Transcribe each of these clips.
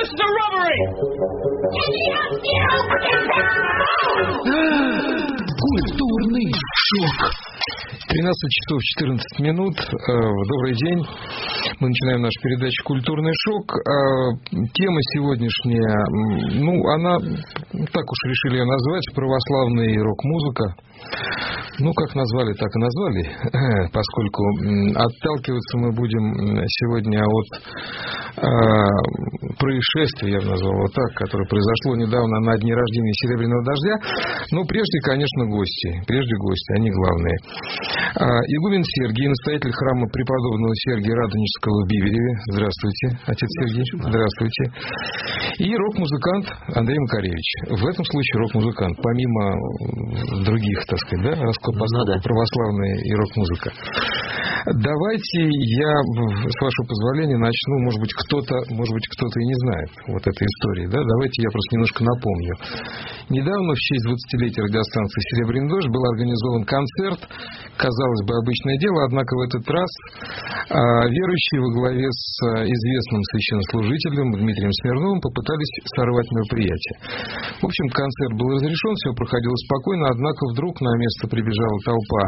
Культурный шок. 13 часов 14 минут. Добрый день. Мы начинаем нашу передачу «Культурный шок». Тема сегодняшняя, она, так уж решили ее назвать, православная рок-музыка. Как назвали, так и назвали, поскольку отталкиваться мы будем сегодня от происшествия, я бы назвал его так, которое произошло недавно на дне рождения Серебряного дождя. Но прежде, конечно, гости, они главные. Игумен Сергий, настоятель храма преподобного Сергия Радонежского в Бивереве. Здравствуйте, отец Сергий. Здравствуйте. И рок-музыкант Андрей Макаревич. В этом случае рок-музыкант, помимо других, так сказать, православная и рок-музыка. Давайте я, с вашего позволения, начну. Может быть, кто-то и не знает вот этой истории. Да? Давайте я просто немножко напомню. Недавно, в честь 20-летия радиостанции «Серебряный дождь», был организован концерт. Казалось бы, обычное дело, однако в этот раз верующие во главе с известным священнослужителем Дмитрием Смирновым попытались сорвать мероприятие. В общем, концерт был разрешен, все проходило спокойно, однако вдруг на место прибежала толпа,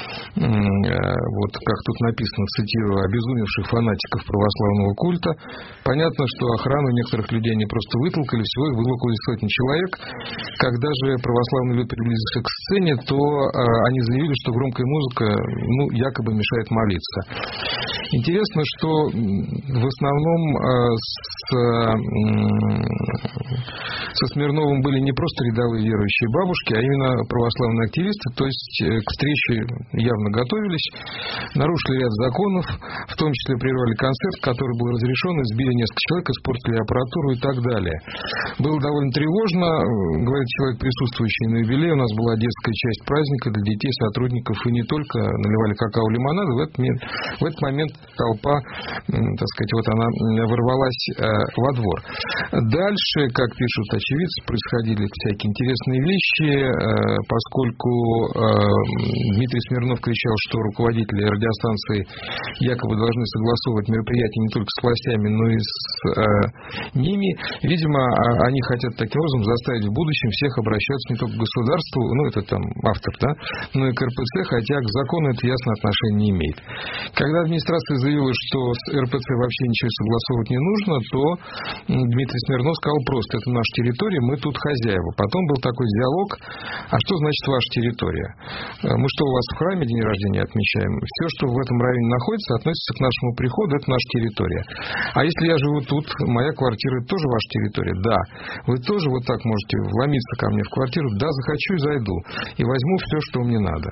как тут написано, цитирую, обезумевших фанатиков православного культа. Понятно, что охрану некоторых людей не просто вытолкали, всего их было около сотни человек. Когда же православные люди приблизились к сцене, то они заявили, что громкая музыка, якобы мешает молиться. Интересно, что в основном со Смирновым были не просто рядовые верующие бабушки, а именно православные активисты, то есть к встрече явно готовились, нарушили ряд законов, в том числе прервали концерт, который был разрешен, избили несколько человек, испортили аппаратуру и так далее. Было довольно тревожно, говорит человек, присутствующий на юбилее, у нас была детская часть праздника для детей, сотрудников, и не только наливали какао, лимонад, в этот момент толпа, так сказать, она ворвалась во двор. Дальше, как пишут очевидцы, происходили всякие интересные вещи, поскольку Дмитрий Смирнов кричал, что руководители радиостанции якобы должны согласовывать мероприятия не только с властями, но и с ними. Видимо, они хотят таким образом заставить в будущем всех обращаться не только к государству, это там автор, да, но и к РПЦ, хотя к закону это ясно отношения не имеет. Когда администрация заявила, что с РПЦ вообще ничего согласовывать не нужно, то Дмитрий Смирнов сказал просто: это наша территория, мы тут хозяева. Потом был такой диалог: а что значит ваша территория? Мы что, у вас в храме день рождения отмечаем? Все, что в этом районе находится, относится к нашему приходу, это наша территория. А если я живу тут, моя квартира, это тоже ваша территория? Да. Вы тоже вот так можете вломиться ко мне в квартиру? Да, захочу и зайду. И возьму все, что мне надо.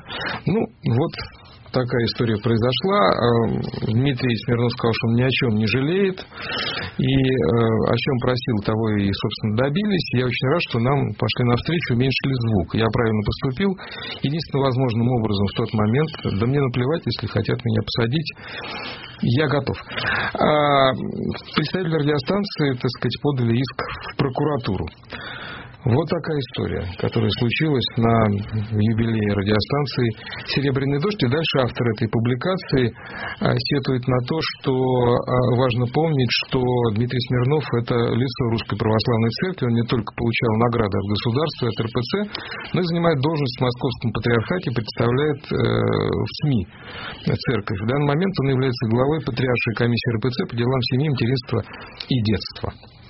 Такая история произошла. Дмитрий Смирнов сказал, что он ни о чем не жалеет. И о чем просил, того и, собственно, добились. Я очень рад, что нам пошли навстречу, уменьшили звук. Я правильно поступил. Единственным возможным образом в тот момент, да мне наплевать, если хотят меня посадить, я готов. Представители радиостанции, так сказать, подали иск в прокуратуру. Вот такая история, которая случилась на юбилее радиостанции «Серебряный дождь». И дальше автор этой публикации сетует на то, что важно помнить, что Дмитрий Смирнов – это лицо Русской Православной Церкви. Он не только получал награды от государства, от РПЦ, но и занимает должность в Московском патриархате, представляет в СМИ церковь. В данный момент он является главой Патриаршей комиссии РПЦ по делам семьи, материнства и детства.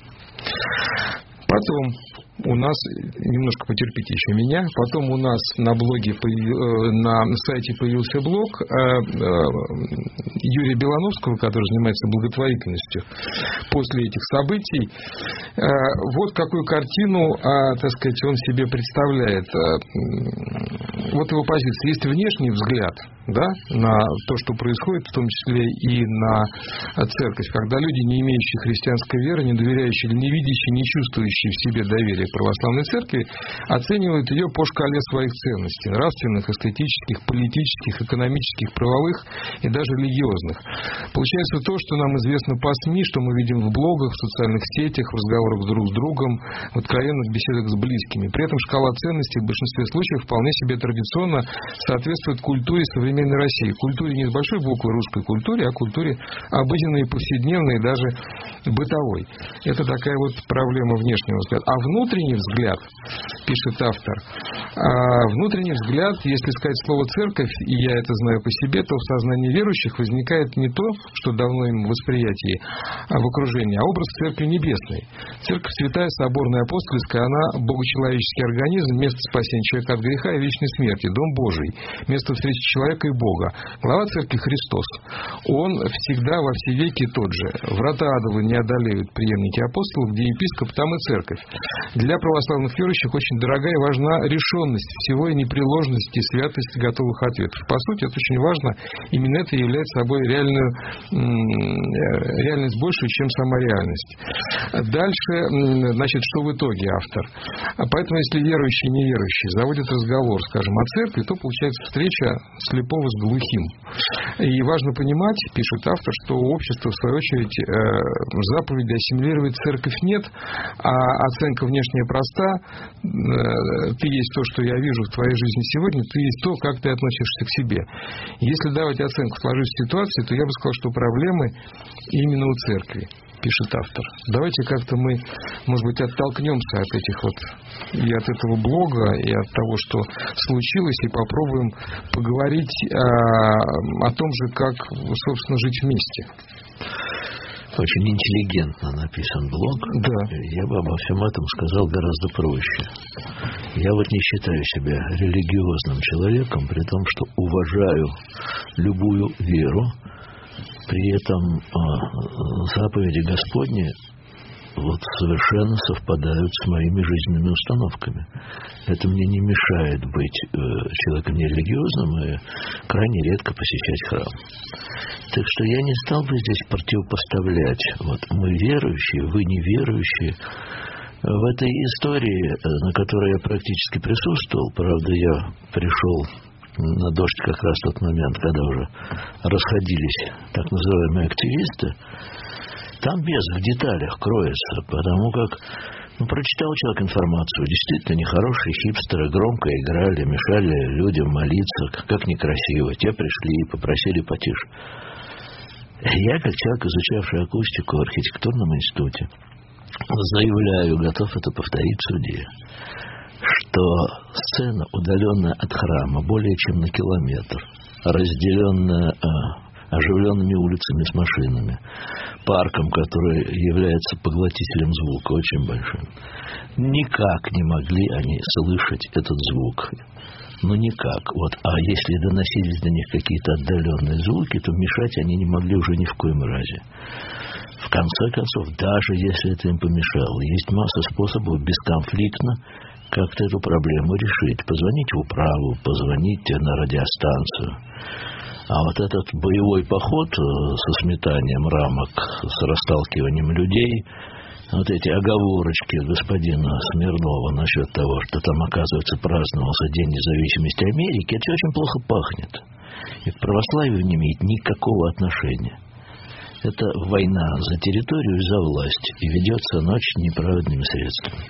Потом у нас, немножко потерпите еще меня, потом у нас на блоге, на сайте появился блог Юрия Белановского, который занимается благотворительностью после этих событий. Вот какую картину, так сказать, он себе представляет. Вот его позиция. Есть внешний взгляд, да, на то, что происходит, в том числе и на церковь, когда люди, не имеющие христианской веры, не доверяющие или не видящие, не чувствующие в себе доверия к православной церкви, оценивают ее по шкале своих ценностей: нравственных, эстетических, политических, экономических, правовых и даже религиозных. Получается то, что нам известно по СМИ, что мы видим в блогах, в социальных сетях, в разговорах друг с другом, в откровенных беседах с близкими. При этом шкала ценностей в большинстве случаев вполне себе традиционно соответствует культуре современного современной России. Культуре не с большой буквы русской культуре, а культуре обыденной, повседневной, даже бытовой. Это такая вот проблема внешнего взгляда. А внутренний взгляд, пишет автор, внутренний взгляд, если сказать слово «церковь», и я это знаю по себе, то в сознании верующих возникает не то, что давно им в восприятии, в окружении, а образ Церкви Небесной. Церковь святая, соборная, апостольская, она богочеловеческий организм, место спасения человека от греха и вечной смерти, дом Божий, место встречи человека и Бога. Глава Церкви Христос. Он всегда во все веки тот же. Врата адовы не одолеют преемники апостолов, где епископ, там и церковь. Для православных верующих очень дорогая и важна решенность всего и непреложность и святость готовых ответов. По сути, это очень важно. Именно это является собой реальность большую, чем сама реальность. Дальше, значит, что в итоге автор? Поэтому, если верующие и неверующие заводят разговор, скажем, о церкви, то получается встреча слепого с глухим. И важно понимать, пишет автор, что общество, в свою очередь, заповеди ассимилировать церковь нет, а оценка внешняя проста. Ты есть то, что я вижу в твоей жизни сегодня, ты есть то, как ты относишься к себе. Если давать оценку сложившейся ситуации, то я бы сказал, что проблемы именно у церкви, пишет автор. Давайте как-то мы, может быть, оттолкнемся от этих вот и от этого блога, и от того, что случилось, и попробуем поговорить о том же, как, собственно, жить вместе. Очень интеллигентно написан блог. Да. Я бы обо всем этом сказал гораздо проще. Я вот не считаю себя религиозным человеком, при том, что уважаю любую веру. При этом заповеди Господни вот совершенно совпадают с моими жизненными установками. Это мне не мешает быть человеком нерелигиозным и крайне редко посещать храм. Так что я не стал бы здесь противопоставлять. Вот мы верующие, вы неверующие. В этой истории, на которой я практически присутствовал, правда, я пришел на дождь как раз в тот момент, когда уже расходились так называемые активисты, там без в деталях кроется, потому как прочитал человек информацию, действительно нехорошие хипстеры громко играли, мешали людям молиться, как некрасиво. Те пришли и попросили потише. Я, как человек, изучавший акустику в архитектурном институте, заявляю, готов это повторить в суде, что сцена, удаленная от храма более чем на километр, разделенная оживленными улицами с машинами, парком, который является поглотителем звука, очень большим, никак не могли они слышать этот звук. Ну, никак. Вот. А если доносились до них какие-то отдаленные звуки, то мешать они не могли уже ни в коем разе. В конце концов, даже если это им помешало, есть масса способов бесконфликтно как-то эту проблему решить. Позвонить в управу, позвонить на радиостанцию. А вот этот боевой поход со сметанием рамок, с расталкиванием людей, вот эти оговорочки господина Смирнова насчет того, что там, оказывается, праздновался День независимости Америки, это все очень плохо пахнет. И к православию не имеет никакого отношения. Это война за территорию и за власть. И ведется она очень неправедными средствами.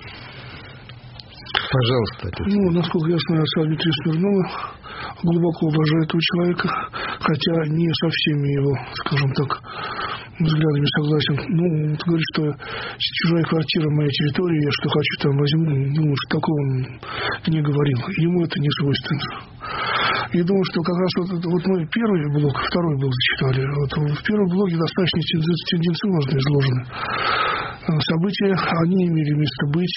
Пожалуйста. Насколько я знаю, отца Дмитрия Смирнова, глубоко уважаю этого человека, хотя не со всеми его, скажем так, взглядами согласен. Он говорит, что чужая квартира моя территория, я что хочу там возьму. Думаю, что такого он не говорил. Ему это не свойственно. И думаю, что как раз вот мы первый блок, второй блок зачитали. Вот в первом блоге достаточно тенденциозно изложены события, они имели место быть.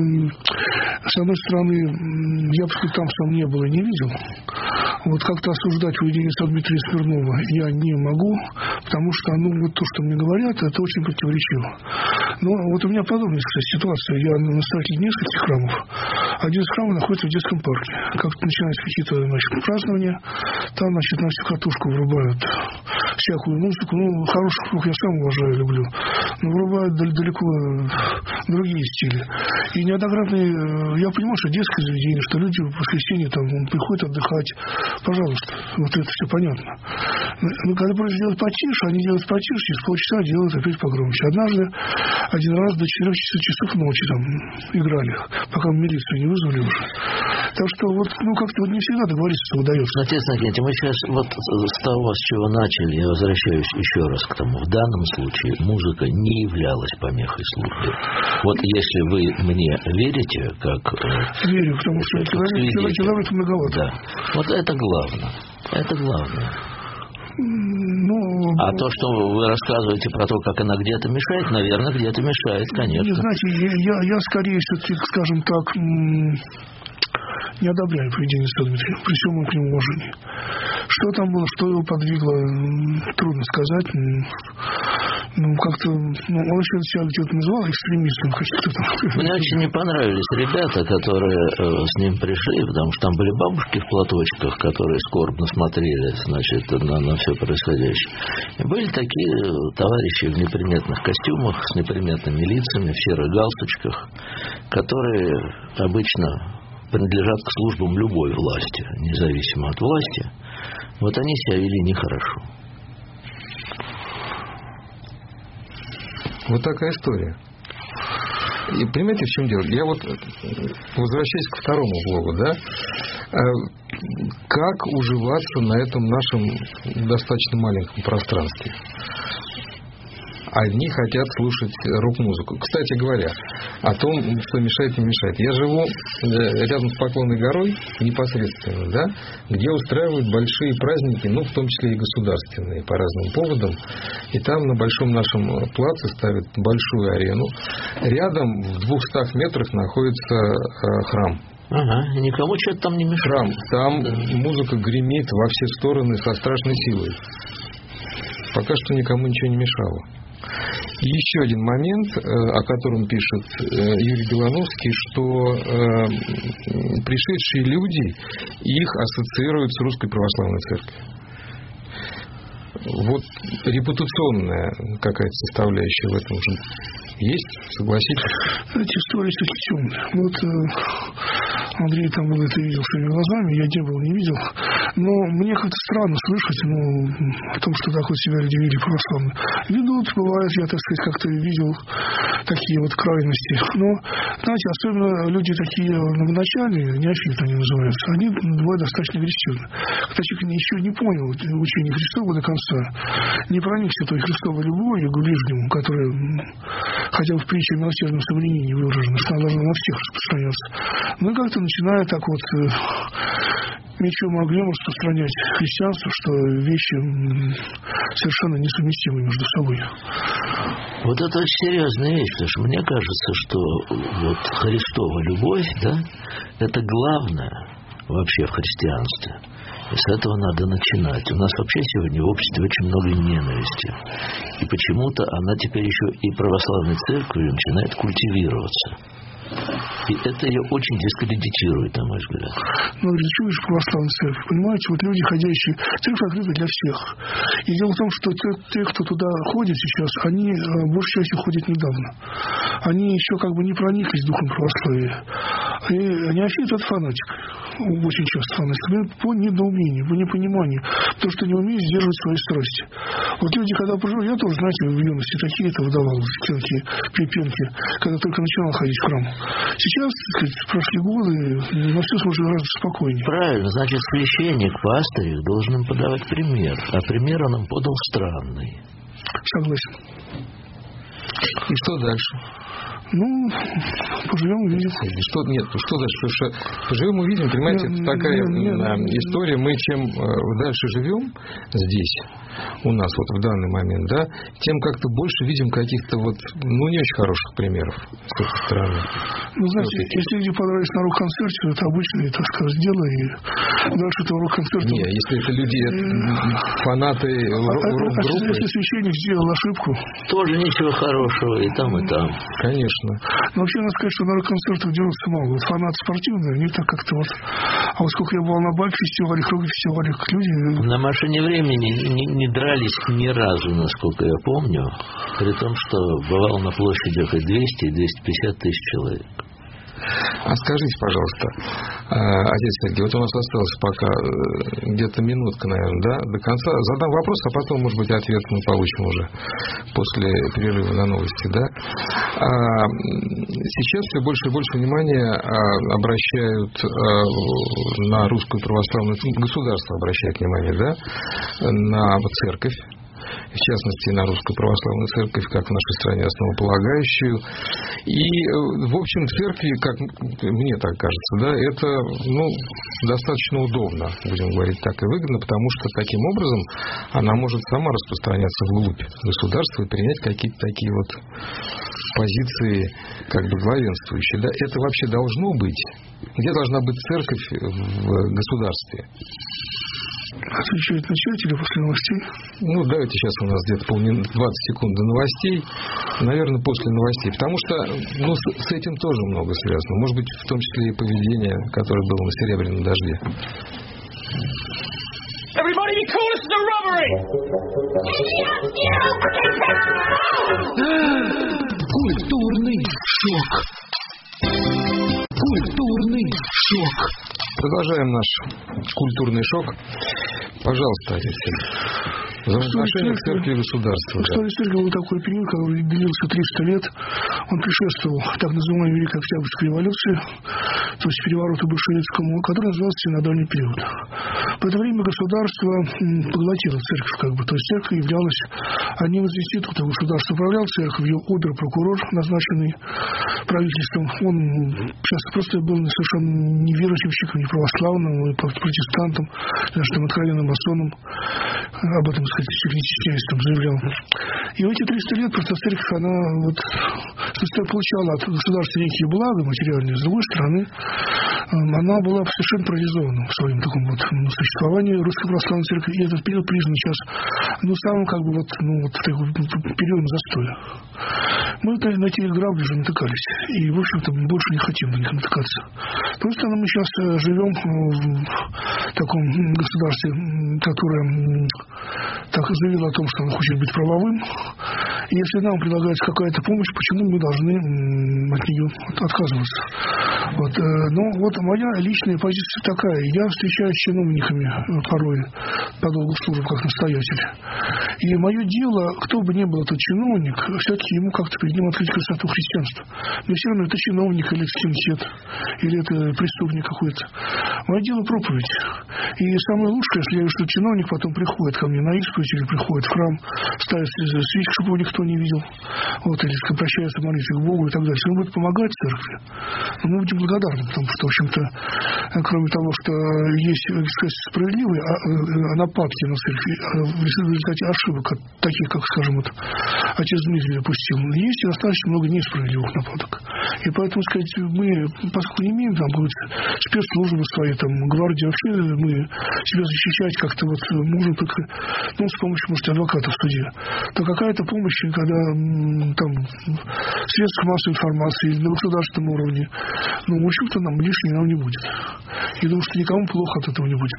С одной стороны, я бы сказал, там сам не был и не видел. Вот как-то осуждать поведение Дмитрия Смирнова я не могу, потому что, вот то, что мне говорят, это очень противоречиво. Но вот у меня подобная, кстати, ситуация. Я настоятель нескольких храмов. Один из храмов находится в детском парке. Как-то начинаются какие-то, празднования. Там, на всю катушку врубают всякую музыку. Хороший круг я сам уважаю, люблю. Но врубают далеко другие стили. И неоднократно я понимаю, что детское заведение, что люди в воскресенье там приходят отдыхать. Пожалуйста, вот это все понятно. Но когда просят делать потише, они делают потише, через полчаса делают опять погромче. Однажды, один раз до 4 часов ночи там играли, пока милицию не вызвали уже. Так что вот, как-то вот не всегда договориться удается. Отец Иннокентий, мы сейчас вот с того, с чего начали, я возвращаюсь еще раз к тому. В данном случае музыка не являлась помехой службы. Вот если вы мне верите, как... Верю, потому что километр многовато. Да. Вот это главное. Это главное. А то, что вы рассказываете про то, как она где-то мешает, наверное, где-то мешает, конечно. Не, знаете, я скорее все-таки, скажем так, не одобряю поведение Исаака Дмитриевича, при всем моем к нему уважении. Что там было, что его подвигло, трудно сказать. Как-то, он еще себя где-то называл экстремистом каких-то там. Мне очень не понравились ребята, которые с ним пришли, потому что там были бабушки в платочках, которые скорбно смотрели, значит, на все происходящее. И были такие товарищи в неприметных костюмах, с неприметными лицами, в серых галстучках, которые обычно принадлежат к службам любой власти, независимо от власти. Вот они себя вели нехорошо. Вот такая история. И понимаете, в чем дело? Я вот возвращаюсь к второму блогу, да? Как уживаться на этом нашем достаточно маленьком пространстве? Одни хотят слушать рок-музыку. Кстати говоря, о том, что мешает, не мешает. Я живу рядом с Поклонной горой, непосредственно, да, где устраивают большие праздники, в том числе и государственные, по разным поводам. И там на большом нашем плаце ставят большую арену. Рядом в 200 метрах находится храм. Ага, никому что-то там не мешает. Там музыка гремит во все стороны со страшной силой. Пока что никому ничего не мешало. И еще один момент, о котором пишет Юрий Белановский, что пришедшие люди, их ассоциируют с Русской Православной Церковью. Вот репутационная какая-то составляющая в этом же есть, согласитесь? Эти истории все-таки темные. Вот Андрей там был, это видел своими глазами, я не был, не видел. Но мне как-то странно слышать о том, что так вот себя люди вели православно. Ведут, бывает, я, так сказать, как-то видел такие вот крайности. Но, знаете, особенно люди такие новоначальные, неофиты они называются, они бывают достаточно агрессивны. Когда человек еще не понял учение Христова до конца, не проникся той Христовой любовью к ближнему, которая, хотя бы в притче о милосердном соблюдении выражена, что она должна на всех распространяться. Ну и как-то начинает так вот мечом и огнем распространять христианство, что вещи совершенно несовместимы между собой. Вот это очень серьезная вещь, потому что мне кажется, что вот Христова любовь, да, это главное вообще в христианстве. И с этого надо начинать. У нас вообще сегодня в обществе очень много ненависти. И почему-то она теперь еще и православной церковью начинает культивироваться. И это ее очень дискредитирует, на мой взгляд. Ну, чего же православная церковь? Понимаете, вот люди, ходящие... Церковь открыта для всех. И дело в том, что те, кто туда ходит сейчас, они большей частью ходят недавно. Они еще как бы не прониклись духом православия. И неофит — это фанатик. Очень часто фанатик. По недоумению, по непониманию. Потому что не умеет сдерживать свои страсти. Вот люди, когда пожили... Я тоже, знаете, в юности такие-то выдавал такие припенки, когда только начинал ходить в храм. Сейчас, так сказать, прошли годы, но все уже гораздо спокойнее. Правильно, значит, священник, пастырь должен им подавать пример. А пример он им подал странный. Согласен. И что дальше? Ну, поживем, увидим. Что дальше? Потому что поживем, увидим, понимаете, это такая история. Мы чем дальше живем здесь, у нас вот в данный момент, да, тем как-то больше видим каких-то вот, не очень хороших примеров с этой стороны. Ну, знаете, если люди понравились на рок-концерте, это обычное, так сказать, дело, и дальше этого рок-концерта... Не, если это люди, фанаты рок-группы... Если священник сделал ошибку... Тоже ничего хорошего и там, и там. Конечно. конечно. Но вообще, надо сказать, что на рок-концертах дерутся мало. Вот фанаты спортивные, они так как-то вот... А вот сколько я был на бак-фестивалях, рок-фестивалях, люди... На машине времени не дрались ни разу, насколько я помню, при том, что бывало на площадях и 200, и 250 тысяч человек. А скажите, пожалуйста, отец Сергей, вот у нас осталось пока где-то минутка, наверное, да, до конца. Задам вопрос, а потом, может быть, ответ мы получим уже после перерыва на новости, да. Сейчас все больше и больше внимания обращают на русскую православную, государство обращает внимание, да, на церковь. В частности, на Русскую Православную Церковь, как в нашей стране основополагающую. И, в общем, церкви, как мне так кажется, да, это, достаточно удобно, будем говорить так, и выгодно, потому что таким образом она может сама распространяться вглубь государства и принять какие-то такие вот позиции, как бы главенствующие. Да, это вообще должно быть? Где должна быть церковь в государстве? Отвечает начать или после новостей? Давайте сейчас у нас где-то 20 секунд до новостей. Наверное, после новостей. Потому что с этим тоже много связано. Может быть, в том числе и поведение, которое было на Серебряном дожде. Everybody be cool, this is a robbery! Культурный шок. Культурный шок. Продолжаем наш культурный шок. Пожалуйста, отец Сергей. Взаимоотношения церкви и государства. В истории церкви был такой период, который длился 300 лет. Он предшествовал так называемой Великой Октябрьской революции, то есть перевороту большевистскому, который назывался синодальный период. В это время государство поглотило церковь, то есть церковь являлась одним из институтов. Государство управлял церковью, ее обер-прокурор, назначенный правительством. Он часто просто был совершенно неверующим, не православным, и протестантом, даже откровенным масоном. Об этом, чуть не стесняясь, заявлял. И в эти 300 лет просто церковь, она получала от государства некие блага материальные, с другой стороны, она была совершенно парализована в своем таком существовании Русской Православной Церкви. И этот период признан сейчас самым периодом застоя. Мы на эти грабли уже натыкались. И, в общем-то, больше не хотим на них натыкаться. Просто мы сейчас живем в таком государстве, которое так заявило о том, что оно хочет быть правовым. И если нам предлагается какая-то помощь, почему мы должны от нее отказываться? Моя личная позиция такая. Я встречаюсь с чиновниками порой по долгу службы как настоятель. И мое дело, кто бы ни был этот чиновник, все-таки ему как-то перед ним открыть красоту христианства. Но все равно это чиновник или скинхед, или это преступник какой-то. Мое дело проповедь. И самое лучшее, если я вижу, что чиновник потом приходит ко мне на исповедь или приходит в храм, ставит свечку, чтобы его никто не видел, или обращается молиться к Богу и так далее. Если он будет помогать церкви, мы будем благодарны, потому что, в общем-то, кроме того, что есть, справедливые нападки на церкви, в результате ошибок, таких, как, скажем, отец Дмитрий допустил, есть и достаточно много несправедливых нападок. И поэтому, мы, поскольку не имеем спецслужбы свои, гвардии, вообще мы себя защищать как-то можем только, с помощью, может, адвоката в суде, то какая-то помощь, когда средств массовой информации или на государственном уровне, в общем-то, нам лишней не будет. Я думаю, что никому плохо от этого не будет.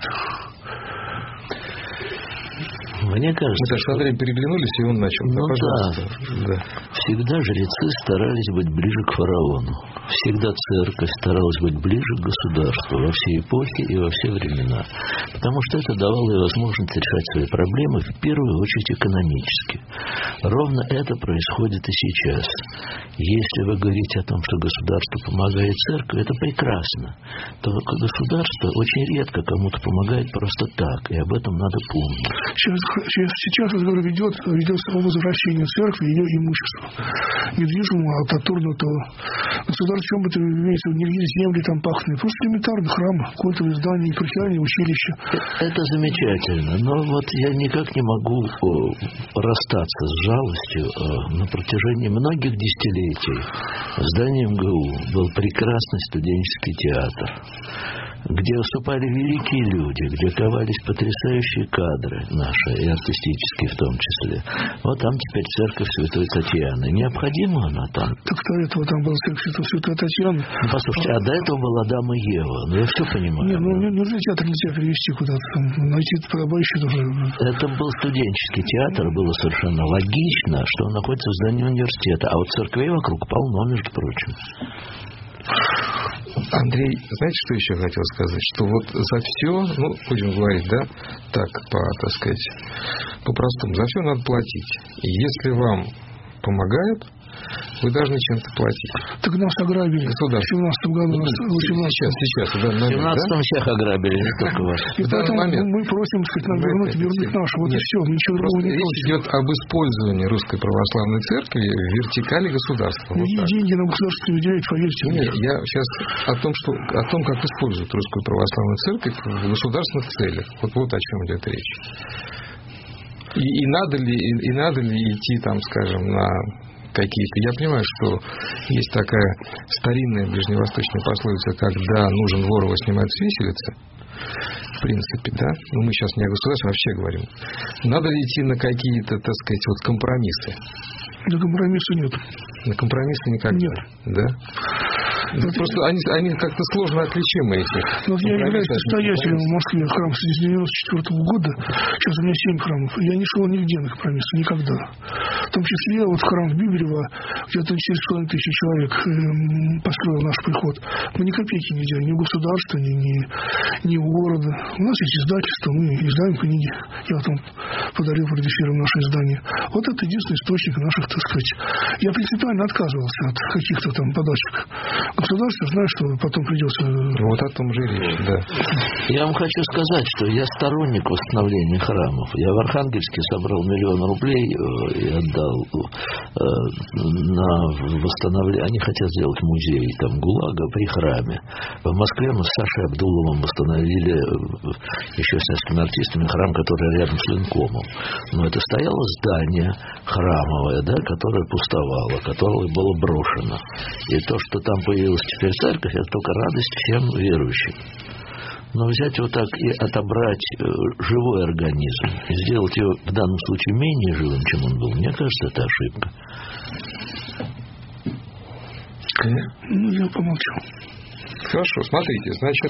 Мне кажется, мы так смотрели, переглянулись, и он начал. Да. Всегда жрецы старались быть ближе к фараону. Всегда церковь старалась быть ближе к государству во все эпохи и во все времена. Потому что это давало ей возможность решать свои проблемы, в первую очередь экономически. Ровно это происходит и сейчас. Если вы говорите о том, что государство помогает церкви, это прекрасно. То государство очень редко кому-то помогает просто так, и об этом надо помнить. Сейчас разговор ведется о возвращении церкви и ее имущества. Недвижимого, отторгнутого. Государство, в чем это имеется, не земли там пахнут. Просто элементарно храмы, культовые здания, епархиальные училища. Это замечательно. Но я никак не могу расстаться с жалостью. На протяжении многих десятилетий в здании МГУ был прекрасный студенческий театр. где выступали великие люди, где ковались потрясающие кадры наши, и артистические в том числе. Вот там теперь церковь Святой Татьяны. Необходима она там? Так до этого там была церковь Святой Татьяны. Ну, послушайте, а до этого была Дама Ева. Ну, я все понимаю. Не, ну, неужели театр нельзя перевести куда-то там? Найти подобающий тоже. Это был студенческий театр, было совершенно логично, что он находится в здании университета. А вот церквей вокруг полно, между прочим. Андрей, знаете, что еще хотел сказать? Что вот за все, ну, будем говорить, да, так, так сказать, по-простому, за все надо платить. И если вам помогают, вы должны чем-то платить. Так нас ограбили. В 17 году. Сейчас. В 17-м всех ограбили, не только вас. И поэтому мы просим, сказать, нам вернуть нашу. Вот и все, ничего другого не просим. Речь идет об использовании Русской Православной Церкви в вертикали государства. Деньги нам государство не выделяет, поверьте. Нет, я сейчас о том, как используют Русскую Православную Церковь в государственных целях. Вот о чем идет речь. И надо ли идти там, скажем, на какие-то... Я понимаю, что есть такая старинная ближневосточная пословица, когда нужен вор, его снимают с виселицы. В принципе, да. Но мы сейчас не о государстве, вообще говорим. Надо ли идти на какие-то, так сказать, вот компромиссы? На компромисса нет. На компромиссы никогда? Нет. Да? Просто они как-то сложно отличимы эти. Вот я являюсь настоятелем в Москве храма с 1994 года. Сейчас у меня 7 храмов. Я не шел нигде на компромиссы, никогда. В том числе вот храм в Биберево, где-то 4,5 тысячи человек построил наш приход. Мы ни копейки не делали, ни у государства, ни у города. У нас есть издательство, мы издаем книги. Я вот вам подарил перед эфиром наше издание. Вот это единственный источник наших, так сказать. Я принципиально отказывался от каких-то там подачек. Государство знает, что потом придется... Вот о том же речь, да. Я вам хочу сказать, что я сторонник восстановления храмов. Я в Архангельске собрал 1 000 000 рублей и отдал на восстановление. Они хотят сделать музей там ГУЛАГа при храме. В Москве мы с Сашей Абдуловым восстановили еще с несколькими артистами храм, который рядом с Ленкомом. Но это стояло здание храмовое, да, которое пустовало, которое было брошено. И то, что там появилась теперь церковь, это только радость всем верующим. Но взять вот так и отобрать живой организм и сделать его в данном случае менее живым, чем он был, мне кажется, это ошибка. Ну, я помолчу. Хорошо, смотрите, значит,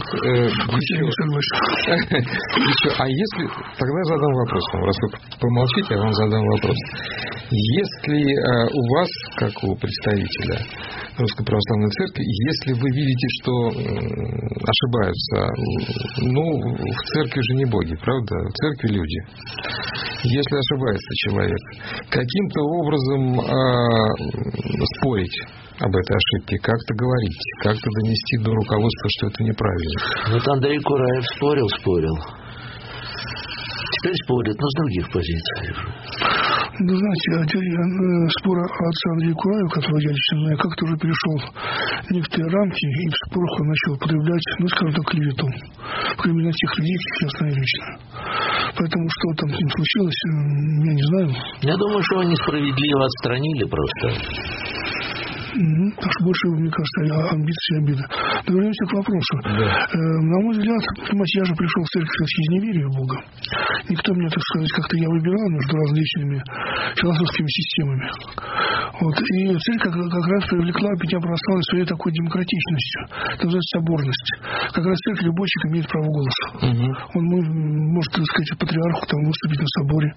еще, а если, тогда я задам вопрос вам, раз вы помолчите, я вам задам вопрос. Если у вас, как у представителя Русской Православной Церкви, если вы видите, что ошибаются, ну, в церкви же не боги, правда? В церкви люди. Если ошибается человек, каким-то образом спорить об этой ошибке, как-то говорить, как-то донести до руководства, что это неправильно. Вот Андрей Кураев спорил. Теперь спорит, но с других позиций. Ну, знаете, спор отца Андрея Кураева, которого я лично знаю, как-то уже перешел некоторые рамки, и в спорах он начал употреблять, ну, скажем так, клевету. Кроме тех людей, как я знаю лично. Поэтому что там с ним случилось, я не знаю. Я думаю, что его несправедливо отстранили просто. Так что больше, мне кажется, амбиции и обида. Но вернемся к вопросу. Да. На мой взгляд, понимаете, я же пришел в церковь из неверия в Бога. Никто меня, так сказать, как-то я выбирал между различными философскими системами. Вот. И церковь как раз привлекла меня православной своей такой демократичностью, так называется, соборность. Как раз церковь любой человек имеет право голоса. Он может, так сказать, патриарху там выступить на соборе.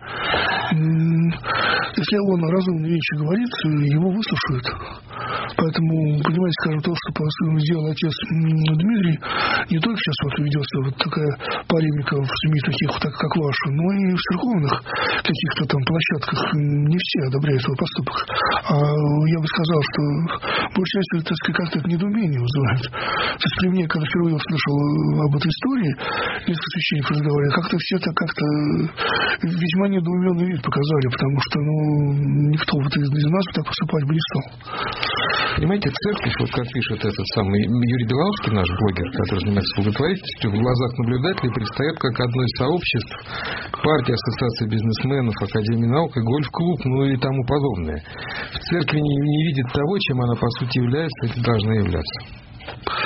Если он разумные вещи говорит, его выслушают. Поэтому, понимаете, скажем, то, что сделал отец Дмитрий, не только сейчас вот ведется вот такая полемика в СМИ таких, как ваша, но и в церковных каких-то там площадках не все одобряют его поступок. А я бы сказал, что большая часть, так сказать, как-то это недоумение вызывает. То есть при мне, когда впервые услышал об этой истории, несколько священников разговаривали, как-то все так как-то весьма недоуменный вид показали, потому что, никто вот из нас так поступать бы не стал. Понимаете, церковь, вот как пишет этот самый Юрий Беловский, наш блогер, который занимается благотворительностью, в глазах наблюдателей предстает как одно из сообществ, партия, ассоциация бизнесменов, Академия наук и гольф-клуб, ну и тому подобное. В церкви не видит того, чем она по сути является, или должна являться.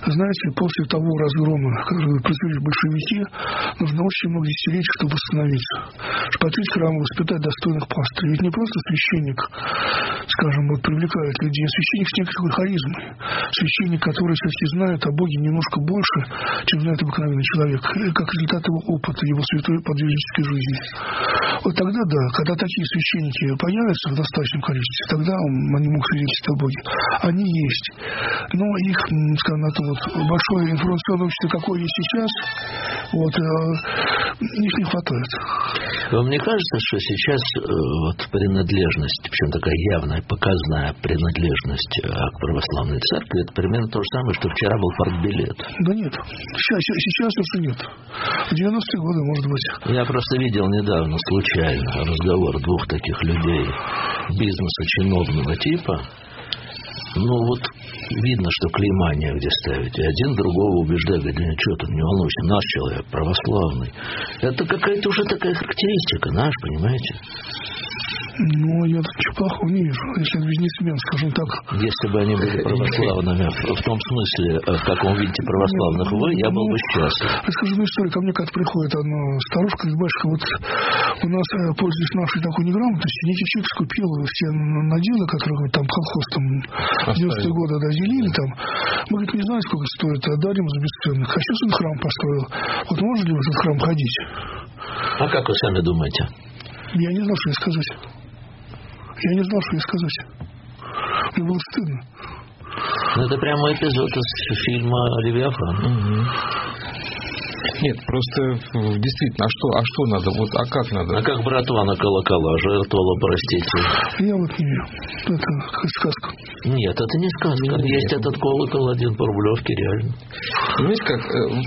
Знаете, после того разгрома, который произвели большевики, нужно очень много десятилетий, чтобы восстановиться. Чтобы открыть храм, воспитать достойных пастырей. Ведь не просто священник, скажем, вот привлекает людей, а священник с некоторой харизмой. Священник, который все-таки знает о Боге немножко больше, чем знает обыкновенный человек, как результат его опыта, его святой подвижнической жизни. Вот тогда, да, когда такие священники появятся в достаточном количестве, тогда они могут свидетельствовать о Боге. Они есть. Но их, скажем, это вот большое информационное общество, какое есть сейчас, вот, их не хватает. Вам не кажется, что сейчас вот принадлежность, причем такая явная, показная принадлежность к православной церкви, это примерно то же самое, что вчера был партбилет? Да нет. Сейчас это нет. В 90-е годы, может быть. Я просто видел недавно случайно разговор двух таких людей бизнеса чиновного типа. Ну вот видно, что клейма негде ставить. И один другого убеждает, говорит, да что ты, не волнуйся, наш человек, православный. Это какая-то уже такая характеристика, наш, понимаете? Ну, я тут ничего плохого не вижу, если бизнесмен, скажем так. Если бы они были православными, в том смысле, в каком видите православных вы, я был бы счастлив. Расскажу одну историю. Ко мне как-то приходит одна старушка, говорит, батюшка, вот у нас, пользуясь нашей такой неграмотностью, некий человек скупил все наделы, которые там колхоз там в 90-е годы делили там. Мы, говорит, не знаем, сколько стоит, отдадим за бесценных. А сейчас он храм построил. Вот можно ли в этот храм ходить? А как вы сами думаете? Я не знал, что ей сказать. Мне было стыдно. Ну, это прямо эпизод из фильма «Левиафан». Угу. Нет, просто действительно, а что надо? Вот, а как надо? А как братва на колокола жертвовала, простите? Я вот не верю. Это как сказка. Нет, это не сказка. Есть этот колокол один по Рублевке, реально. Понимаете как?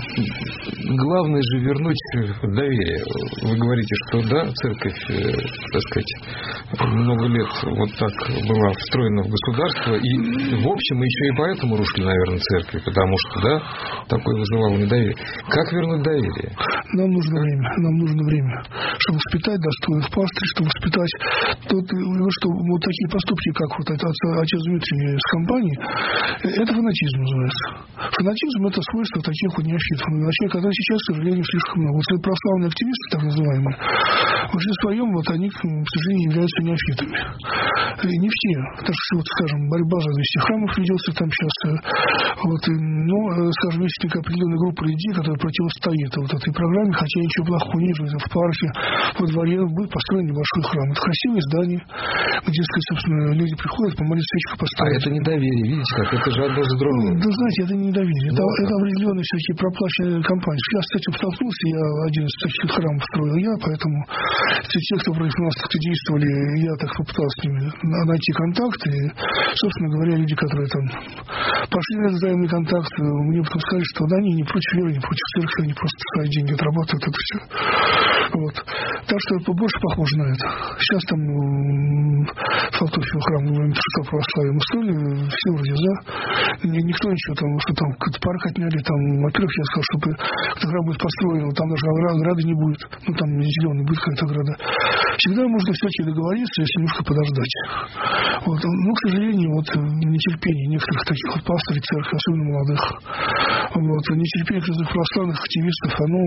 Главное же вернуть доверие. Вы говорите, что да, церковь, так сказать, много лет вот так была встроена в государство. И в общем мы еще и поэтому рушили, наверное, церкви, потому что, да, такое вызывало недоверие. Как вернуть доверие? Нам нужно время, чтобы воспитать достойных пастырей, чтобы воспитать что вот такие поступки, как вот отец Дмитрий с компанией, это фанатизм называется. Фанатизм – это свойство таких вот неофитов, которые сейчас, к сожалению, слишком много. Вот эти православные активисты, так называемые, во всем своем, вот они, к сожалению, являются неофитами. И не все. Так что, вот, скажем, борьба за 200 храмов ведется там сейчас. Вот, но, скажем, есть такая определенная группа людей, которая противостоит вот этой программе, хотя ничего плохого нет. В парке, во дворе будет построен небольшой храм. Это красивое здание, где, собственно, люди приходят, помолиться, свечку поставить. А это недоверие, видите, как это же одно за другое. Да, знаете, это не недоверие. Это определенные всякие проплаченные компании. Я с этим столкнулся, я один из таких храмов строил я, поэтому те, кто против нас действовали, я так попытался с ними найти контакты. И, собственно говоря, люди, которые там пошли на взаимный контакт, мне потом сказали, что да, они не против веры, не против церкви, они просто свои деньги отрабатывают, это все. Вот. Так что это больше похоже на это. Сейчас там Фалтофьев храм, что православие мы строили, все вроде за. Никто ничего там, что там какой-то парк отняли, там, во-первых, я сказал, чтобы этот храм будет построен, там даже ограды не будет, ну там зеленый будет какая-то ограда. Всегда можно все-таки договориться, если немножко подождать. Вот. Но, к сожалению, вот нетерпение некоторых таких вот пастырей церкви, особенно молодых, вот, нетерпение православных активистов, оно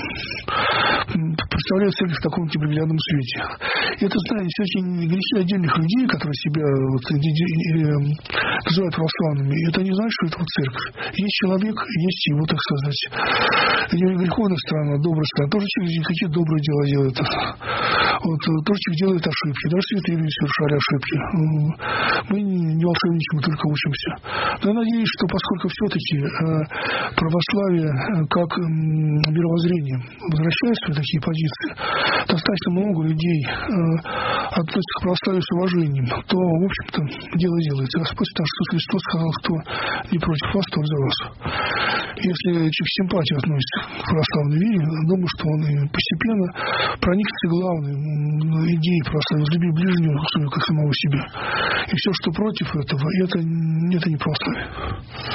представляет церковь в таком неприглядном свете. И это, знаете, все-таки грехи отдельных людей, которые себя вот, называют православными, это не значит, что это вот церковь. Есть человек, есть его, так сказать, греховная сторона, добрая сторона. Тоже человек какие добрые дела делает. Вот, тоже человек делает ошибки. Даже святые люди совершали ошибки. Мы не волшебничаем, мы только учимся. Но я надеюсь, что поскольку все-таки православие как мировоззрение возвращается в такие позиции, достаточно много людей относятся к православию с уважением, то, в общем-то, дело делается. Господь наш Иисус Христос сказал, кто не против вас, тот за вас. Если человек с симпатией относится к православной вере, думаю, что он постепенно проникнется главной идеей православия, возлюби ближнего, как самого себя. И все, что против этого, это не православие.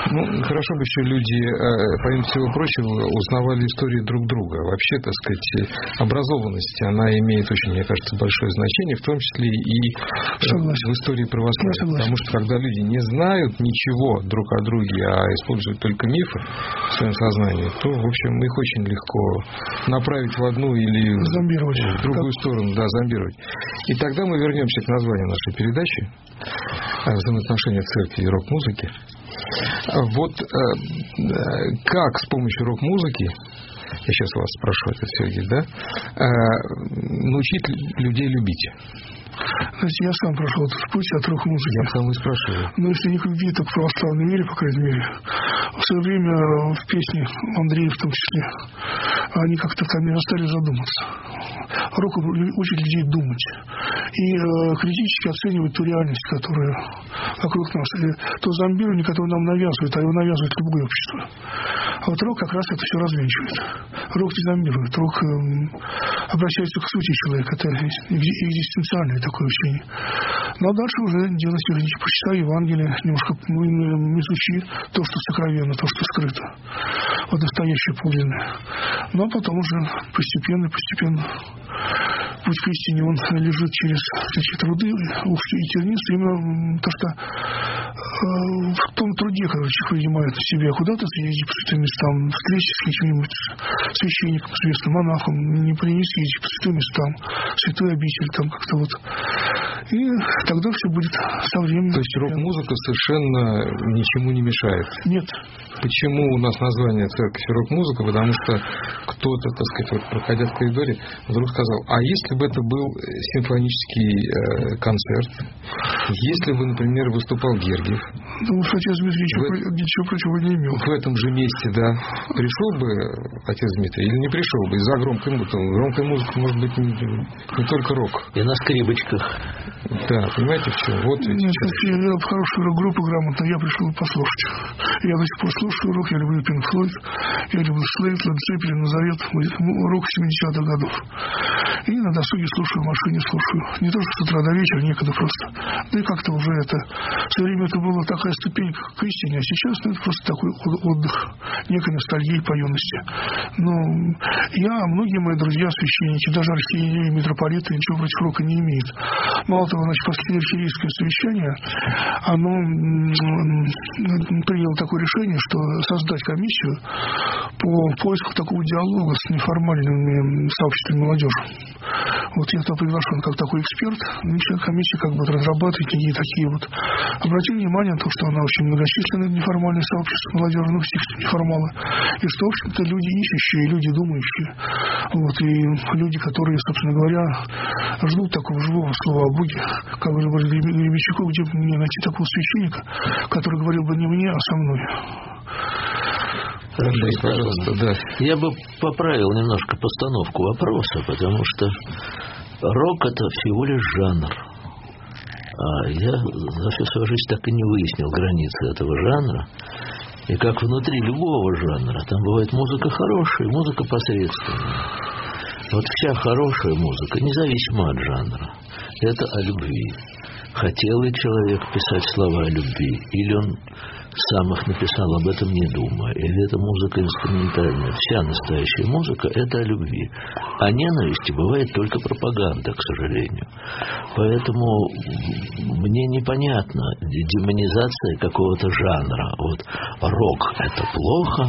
Ну, хорошо бы еще люди, помимо всего прочего, узнавали истории друг друга. Вообще, так сказать, образованность, она имеет очень, мне кажется, большое значение, в том числе и в истории православия. Потому что, когда люди не знают ничего друг о друге, а используют только мифы в своем сознании, то, в общем, их очень легко направить в одну или в другую сторону, да, зомбировать. И тогда мы вернемся к названию нашей передачи «Взаимоотношения церкви и рок-музыки». Вот как с помощью рок-музыки, я сейчас вас спрошу это, Сергей, да, научить людей любить? Знаете, я сам прошел этот путь от рок-музыки. Я сам и спрашиваю. Но если не к любви, то к православной вере, по крайней мере. В свое время в песне Андрея в том числе, они как-то ко мне заставили задуматься. Рок учит людей думать. И критически оценивать ту реальность, которая вокруг нас. И то зомбирование, которое нам навязывает, а его навязывает любое общество. А вот рок как раз это все развенчивает. Рок не зомбирует. Рок обращается к сути человека. Это экзистенциальное такое учение. Но дальше уже дело сердечко. Почитай Евангелие, немножко изучи то, что сокровенно, то, что скрыто. Вот настоящее подлинное. Но потом уже постепенно путь к истине, он лежит через такие труды и тернится именно то, что в том труде, который человек принимает на себя, куда-то съездить по святым местам, встречи с каким-нибудь священником, известным монахом, не принести ездить по святым местам, святой обитель, там как-то вот. И тогда все будет со временем. То есть рок-музыка совершенно ничему не мешает? Нет. Почему у нас название «Церковь и рок-музыка»? Потому что кто-то, так сказать, вот, проходя в коридоре, вдруг сказал, а если бы это был симфонический концерт? Если бы, например, выступал Гергиев? Ну, отец Дмитрий ничего против не имел. В этом же месте, да. Пришел бы отец Дмитрий или не пришел бы? Из-за громкой музыки. Громкая музыка может быть не только рок. И на скрипочках. Да, понимаете, в чем? Вот ведь. Я вел в хорошую рок-группу грамотно, я пришел послушать. Я до сих пор слушаю рок, я люблю Pink Floyd, я люблю Слейд, Led Zeppelin, Назарет, рок 70-х годов. И на досуге слушаю, в машине слушаю. Не то, что с утра до вечера, некогда просто. Да и как-то уже это... В свое время это была такая ступенька к истине, а сейчас это просто такой отдых, некой ностальгии по юности. Но многие мои друзья, священники, даже архиереи, митрополиты ничего против рока не имеют. Мало того, значит, последнее архиерейское совещание, оно приняло такое решение, что создать комиссию по поиску такого диалога с неформальными сообществами молодежи. Вот я туда приглашен как такой эксперт. Член комиссии как бы разрабатывает какие такие вот. Обратили внимание на то, что она очень многочисленная, неформальное сообщество молодежи, ну, все неформалы. И что, в общем-то, люди ищущие, люди думающие. Вот, и люди, которые, собственно говоря, ждут такого живого слова о Боге. Как бы говорит Гребенщиков, где мне найти такого священника, который говорил бы не мне, а со мной. Хорошо, пожалуйста, да. Я бы поправил немножко постановку вопроса, потому что рок – это всего лишь жанр. А я за всю свою жизнь так и не выяснил границы этого жанра. И как внутри любого жанра, там бывает музыка хорошая, музыка посредственная. Вот вся хорошая музыка, независимо от жанра, это о любви. Хотел ли человек писать слова о любви, или он сам их написал, об этом не думая, или это музыка инструментальная. Вся настоящая музыка – это о любви. О ненависти бывает только пропаганда, к сожалению. Поэтому мне непонятна демонизация какого-то жанра. Вот рок – это плохо,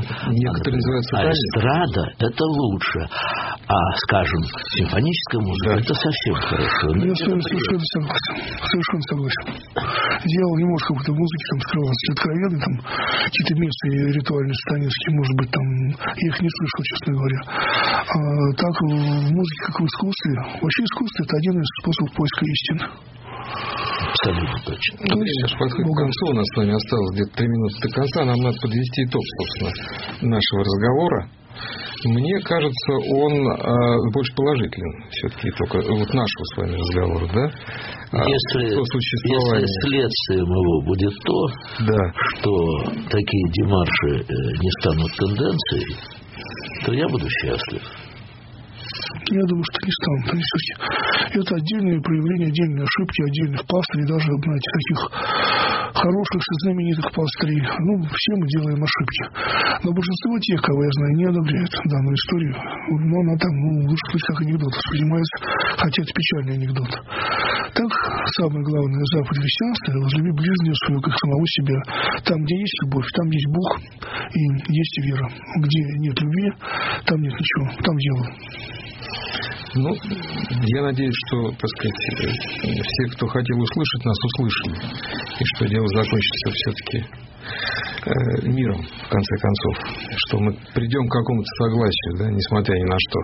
а эстрада – это лучше. А, скажем, симфоническая музыка – это совсем хорошо. Я с вами совершенно согласен. Совершенно согласен. Дьявол не может какой-то музыки там скрываться. Откровенно там какие-то места ритуальные станинские, может быть, там я их не слышал, честно говоря. Так в музыке, как в искусстве. Вообще искусство – это один из способов поиска истины. Абсолютно точно. Ну, сейчас подходит к концу, у нас с вами осталось где-то 3 минуты до конца. Нам надо подвести итог, собственно, нашего разговора. Мне кажется, он больше положителен все-таки только вот нашего с вами разговора, да? Если следствием его будет то, да, что такие демарши не станут тенденцией, то я буду счастлив. Я думаю, что не станут. Они все-таки это отдельные проявления, отдельные ошибки отдельных пастырей, даже, знаете, таких хороших, знаменитых пастырей. Ну, все мы делаем ошибки. Но большинство тех, кого я знаю, не одобряют данную историю. Но она там, лучше как анекдот воспринимается, хотя это печальный анекдот. Так, самая главная заповедь христианства – возлюби ближнего своего, как самого себя. Там, где есть любовь, там есть Бог и есть вера. Где нет любви, там нет ничего, там дело. Ну, я надеюсь, что, так сказать, все, кто хотел услышать, нас услышали. И что дело закончится все-таки миром, в конце концов. Что мы придем к какому-то согласию, да, несмотря ни на что.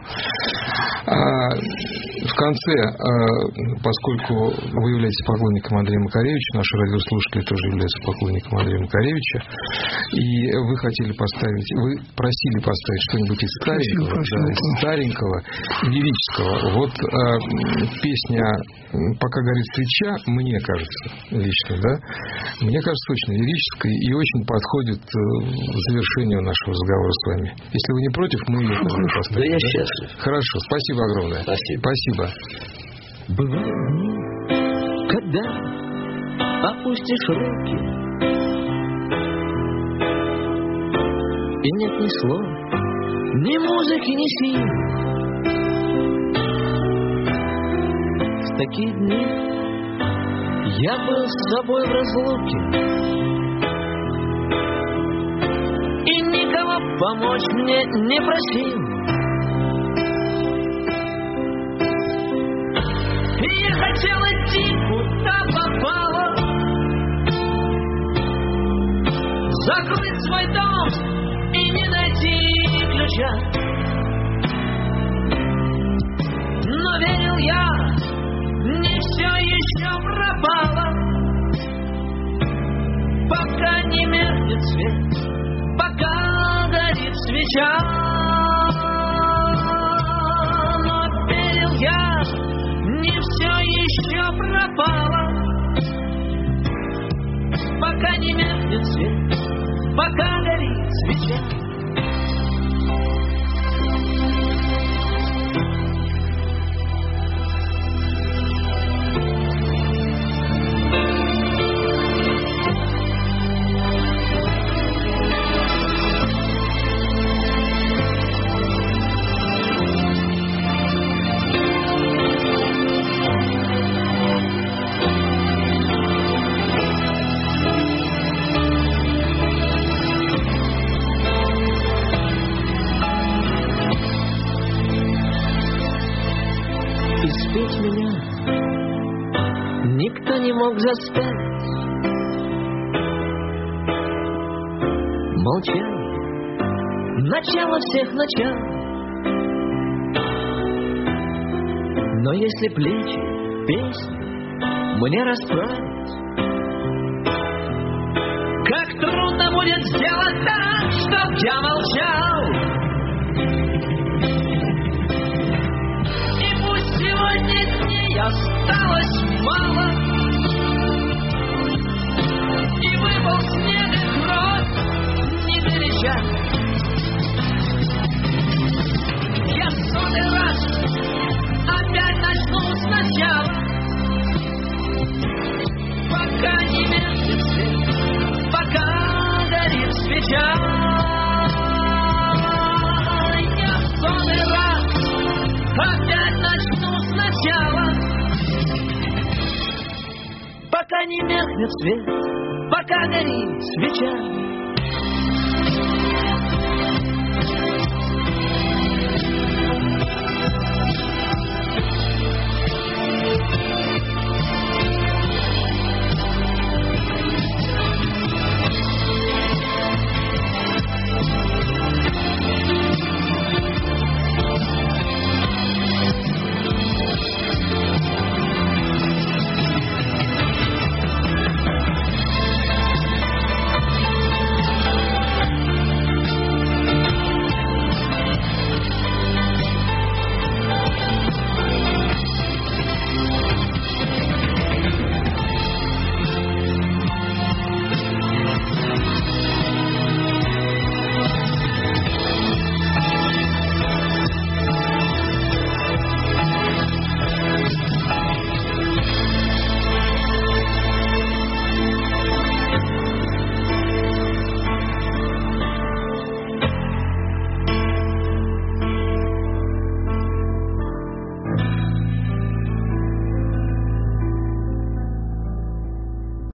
В конце, поскольку вы являетесь поклонником Андрея Макаревича, наши радиослушатели тоже являются поклонником Андрея Макаревича, и вы хотели поставить, вы просили поставить что-нибудь из старенького, из старенького, лирического. Вот песня «Пока горит свеча», мне кажется, лично, да, мне кажется, очень лирической и очень подходит к завершению нашего разговора с вами. Если вы не против, мы ее поставим. Да, я счастлив. Хорошо, спасибо огромное. Спасибо. Бывают дни, когда опустишь руки, и нет ни слов, ни музыки, ни сил. В такие дни я был с собой в разлуке, и никого помочь мне не просил. И я хотел идти, куда попало, закрыть свой дом и не найти ключа. Но верил я, не все еще пропало, пока не меркнет свет, пока горит свеча. Но верил я, не все еще пропало, пока не меркнет свет, пока горит свеча. Испить меня никто не мог заставить. Молчание, начало всех начал. Но если плечи, песни мне расправить, как трудно будет сделать так, чтоб я молчал. Сегодня дней осталось мало, и выпал снег и кровь не горяча. Я сотый раз опять начну сначала, пока не меркнет свет, пока горит свеча. Я сотый раз опять начну сначала, пока не меркнет свет, пока горит свеча.